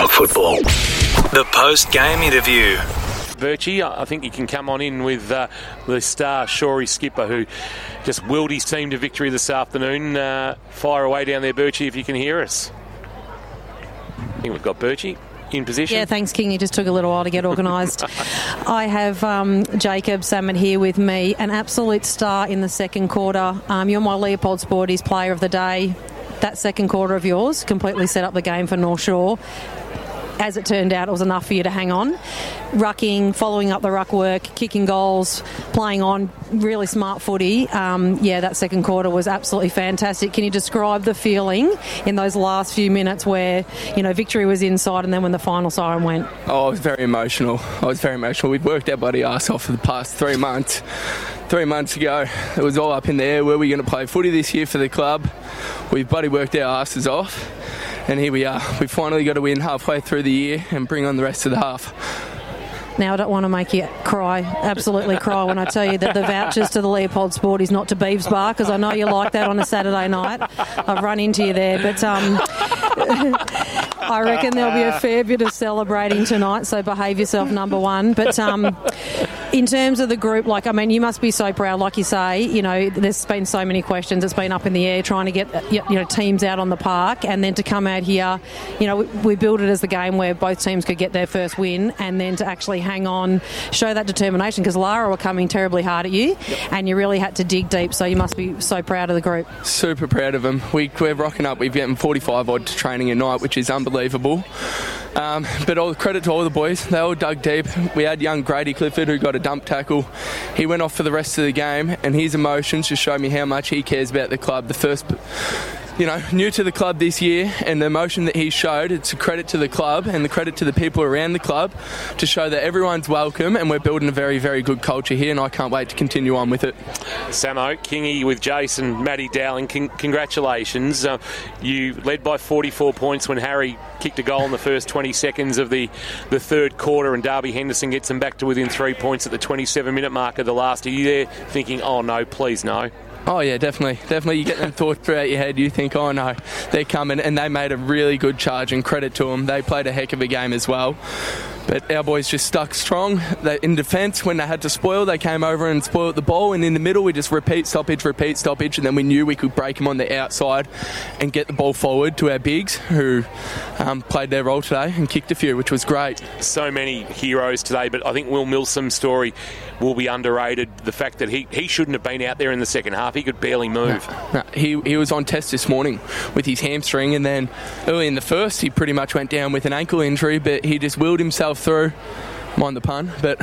K-Rock Football. The post-game interview. Birchie, I think he can come on in with the star Shorey skipper who just willed his team to victory this afternoon. Fire away down there, Birchie, if you can hear us. I think we've got Birchie in position. Yeah, thanks, King. It just took a little while to get organised. I have Jacob Salmon here with me, an absolute star in the second quarter. You're my Leopold Sporties player of the day. That second quarter of yours completely set up the game for North Shore. As it turned out, it was enough for you to hang on. Rucking, following up the ruck work, kicking goals, playing on, really smart footy. That second quarter was absolutely fantastic. Can you describe the feeling in those last few minutes where, victory was inside and then when the final siren went? Oh, I was very emotional. We've worked our bloody arse off for the past 3 months. 3 months ago, it was all up in the air. Were we going to play footy this year for the club? We've bloody worked our asses off. And here we are. We finally got to win halfway through the year and bring on the rest of the half. Now, I don't want to make you cry, absolutely cry, when I tell you that the vouchers to the Leopold Sport is not to Beeves Bar, because I know you like that on a Saturday night. I've run into you there, but I reckon there'll be a fair bit of celebrating tonight, so behave yourself, number one. But in terms of the group, you must be so proud. Like you say, there's been so many questions. It's been up in the air trying to get, teams out on the park, and then to come out here, we built it as the game where both teams could get their first win, and then to actually hang on, show that determination, because Lara were coming terribly hard at you, and you really had to dig deep, so you must be so proud of the group. Super proud of them. We're rocking up. We've gotten 45 odd to training a night, which is unbelievable. But all the credit to all the boys. They all dug deep. We had young Grady Clifford who got a dump tackle. He went off for the rest of the game, and his emotions just showed me how much he cares about the club. The first, new to the club this year, and the emotion that he showed, it's a credit to the club and the credit to the people around the club to show that everyone's welcome, and we're building a very, very good culture here, and I can't wait to continue on with it. Samo, Kingy with Jason, Matty Dowling, congratulations. You led by 44 points when Harry kicked a goal in the first 20 seconds of the third quarter, and Darby Henderson gets them back to within 3 points at the 27-minute mark of the last. Are you there thinking, oh no, please no? Oh yeah, definitely. You get them thoughts throughout your head. You think, oh no, they're coming, and they made a really good charge, and credit to them. They played a heck of a game as well. But our boys just stuck strong. In defence, when they had to spoil, they came over and spoiled the ball. And in the middle, we just repeat stoppage. And then we knew we could break them on the outside and get the ball forward to our bigs, who played their role today and kicked a few, which was great. So many heroes today, but I think Will Milsom's story will be underrated. The fact that he shouldn't have been out there in the second half. He could barely move. No, he was on test this morning with his hamstring, and then early in the first, he pretty much went down with an ankle injury, but he just willed himself through. Mind the pun, but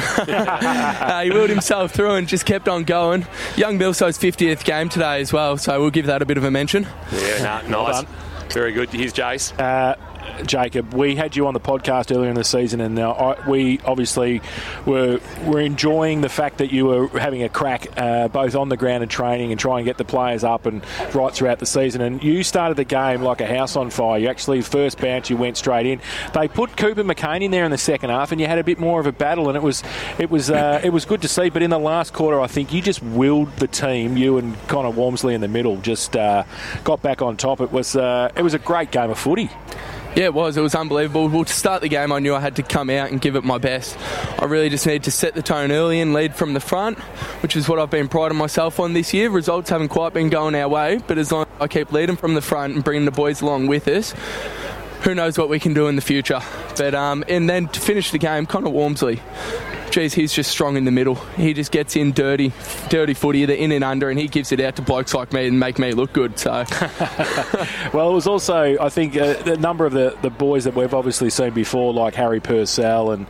he willed himself through and just kept on going. Young Milso's 50th game today as well, so we'll give that a bit of a mention. Yeah, nice. Very good. Here's Jace. Jacob, we had you on the podcast earlier in the season, and we obviously were enjoying the fact that you were having a crack both on the ground and training and trying to get the players up and right throughout the season. And you started the game like a house on fire. You actually, first bounce, you went straight in. They put Cooper McCain in there in the second half, and you had a bit more of a battle, and it was good to see. But in the last quarter, I think you just willed the team. You and Connor Walmsley in the middle just got back on top. It was a great game of footy. Yeah, it was unbelievable. Well, to start the game, I knew I had to come out and give it my best. I really just needed to set the tone early and lead from the front, which is what I've been priding myself on this year. Results haven't quite been going our way, but as long as I keep leading from the front and bringing the boys along with us, who knows what we can do in the future. But and then to finish the game, Connor Walmsley. Geez, he's just strong in the middle. He just gets in dirty footy, the in and under, and he gives it out to blokes like me and make me look good. So, well, it was also, I think, a number of the boys that we've obviously seen before, like Harry Purcell and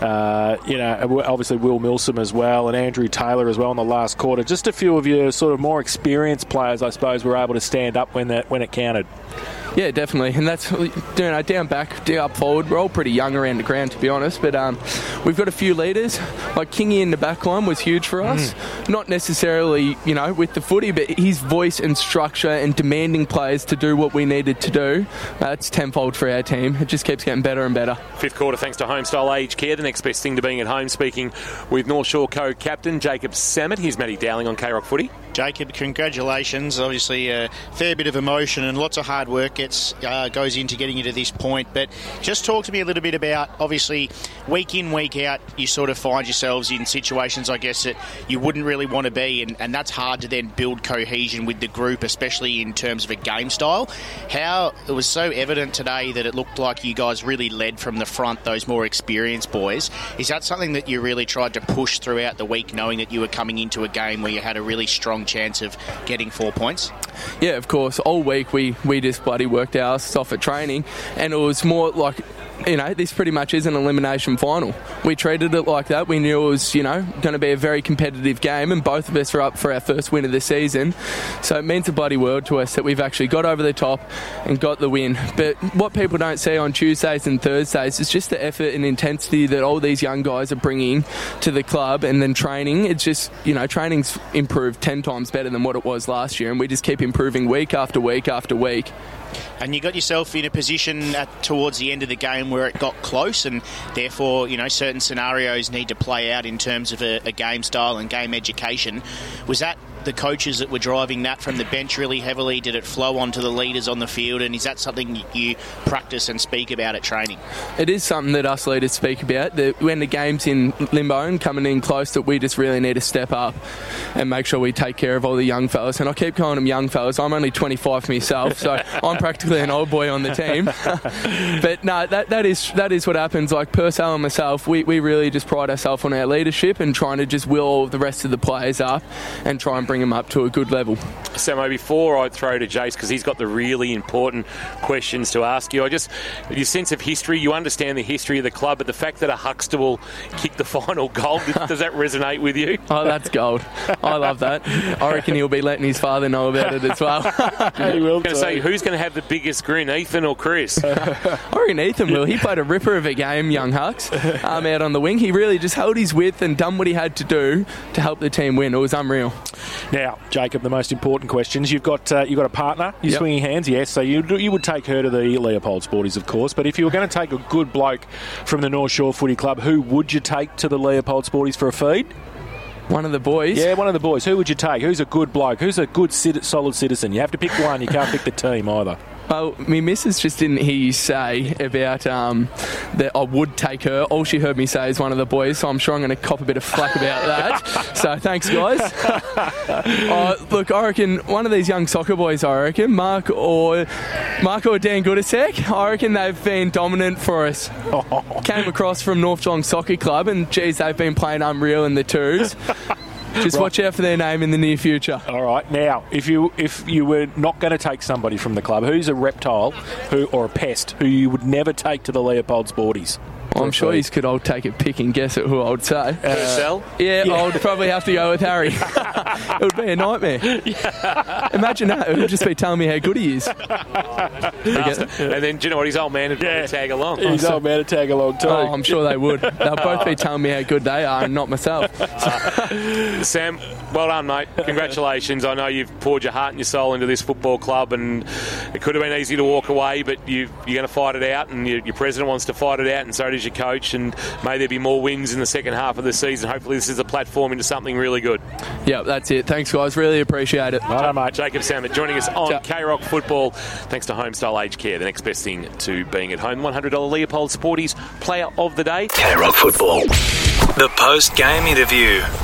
obviously Will Milsom as well, and Andrew Taylor as well in the last quarter. Just a few of your sort of more experienced players, I suppose, were able to stand up when it counted. Yeah, definitely, and that's down back, up forward. We're all pretty young around the ground, to be honest, but we've got a few leaders. Like Kingy in the back line was huge for us. Not necessarily, with the footy, but his voice and structure and demanding players to do what we needed to do. It's tenfold for our team. It just keeps getting better and better. Fifth quarter, thanks to Homestyle Aged Care, the next best thing to being at home. Speaking with North Shore co-captain Jacob Sammet. Here's Matty Dowling on K-Rock Footy. Jacob, congratulations. Obviously a fair bit of emotion and lots of hard work goes into getting you to this point. But just talk to me a little bit about, obviously, week in, week out, you sort of find yourselves in situations, I guess, that you wouldn't really want to be, and that's hard to then build cohesion with the group, especially in terms of a game style. How it was so evident today that it looked like you guys really led from the front, those more experienced boys. Is that something that you really tried to push throughout the week, knowing that you were coming into a game where you had a really strong chance of getting 4 points? Yeah, of course. All week we just bloody worked our asses off at training, and it was more like, this pretty much is an elimination final. We treated it like that. We knew it was, going to be a very competitive game, and both of us are up for our first win of the season. So it means a bloody world to us that we've actually got over the top and got the win. But what people don't see on Tuesdays and Thursdays is just the effort and intensity that all these young guys are bringing to the club, and then training. It's just, training's improved 10 times better than what it was last year, and we just keep improving week after week after week. And you got yourself in a position towards the end of the game where it got close, and therefore, certain scenarios need to play out in terms of a game style and game education. Was that the coaches that were driving that from the bench really heavily? Did it flow onto the leaders on the field, and is that something you practice and speak about at training? It is something that us leaders speak about, that when the game's in limbo and coming in close, that we just really need to step up and make sure we take care of all the young fellas. And I keep calling them young fellas. I'm only 25 myself, so I'm practically an old boy on the team. But no, that is what happens. Like Purcell and myself, we really just pride ourselves on our leadership and trying to just will all the rest of the players up and try and bring them up to a good level. Samo, before I throw to Jace, because he's got the really important questions to ask you, your sense of history, you understand the history of the club, but the fact that a Huxtable kicked the final goal, does that resonate with you? Oh, that's gold. I love that. I reckon he'll be letting his father know about it as well. He will. I'm going to say, who's going to have the biggest grin, Ethan or Chris? I reckon Ethan will. He played a ripper of a game, young Hux, out on the wing. He really just held his width and done what he had to do to help the team win. It was unreal. Now, Jacob, the most important questions. You've got a partner. You're swinging hands, yes. So you would take her to the Leopold Sporties, of course. But if you were going to take a good bloke from the North Shore Footy Club, who would you take to the Leopold Sporties for a feed? One of the boys? Yeah, one of the boys. Who would you take? Who's a good bloke? Who's a good, solid citizen? You have to pick one. You can't pick the team either. Well, my missus just didn't hear you say about that I would take her. All she heard me say is one of the boys, so I'm sure I'm going to cop a bit of flack about that. So thanks, guys. Look, I reckon one of these young soccer boys, Mark or Dan Goodisek, I reckon they've been dominant for us. Came across from North Geelong Soccer Club, and geez, they've been playing unreal in the twos. Just watch out for their name in the near future. All right. Now, if you were not going to take somebody from the club, who's a reptile or a pest who you would never take to the Leopold Sporties? I'm sure you could all take a pick and guess at who I would say. Purcell? Yeah, I would probably have to go with Harry. It would be a nightmare. Imagine that. It would just be telling me how good he is. And then, do you know what? His old man would probably tag along. His old man would tag along too. Oh, I'm sure they would. They'll both be telling me how good they are and not myself. Sam, well done, mate. Congratulations. I know you've poured your heart and your soul into this football club, and it could have been easy to walk away, but you're going to fight it out, and your president wants to fight it out, and so does your coach, and may there be more wins in the second half of the season. Hopefully this is a platform into something really good. Yeah, that's it. Thanks, guys. Really appreciate it. All right, mate. Jacob Samet joining us on K-Rock Football. Thanks to Homestyle Aged Care, the next best thing to being at home. $100 Leopold Sporties Player of the Day. K-Rock Football. The post-game interview.